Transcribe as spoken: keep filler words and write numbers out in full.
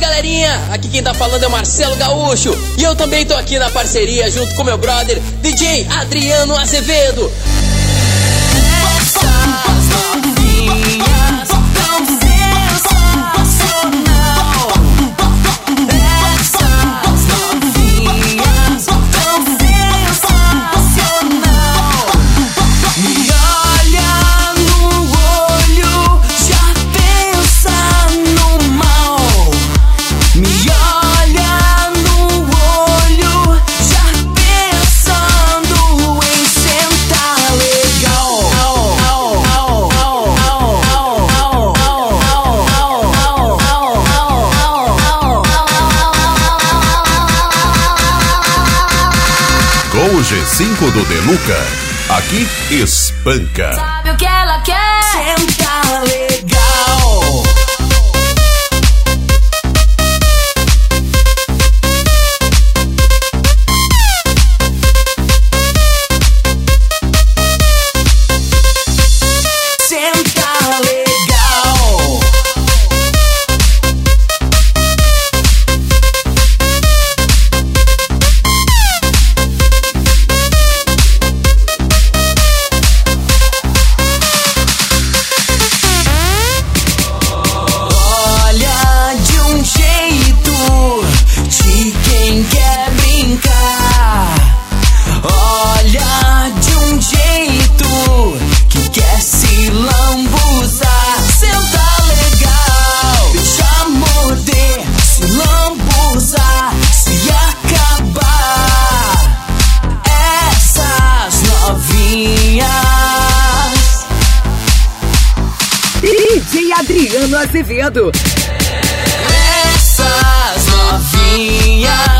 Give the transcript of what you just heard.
galerinha, aqui quem tá falando é o Marcelo Gaúcho. E eu também tô aqui na parceria junto com meu brother D J Adriano Azevedo. Essas novinhas tão sensacional. Essas novinhas tão sensacional. Me olha no olho, já pensa no mal. Me olha no olho, já pensando em sentar legal. Com o G cinco do Deluca, aqui espanca. Sabe o que ela quer? Sentar legal. Sentar legal. Olha de um jeito de quem quer brincar. Olha de um jeito que quer se lambuzar. Senta legal, deixa morder, se lambuzar, se acabar. Essas novinhas. D J Adriano Azevedo. Essas novinhas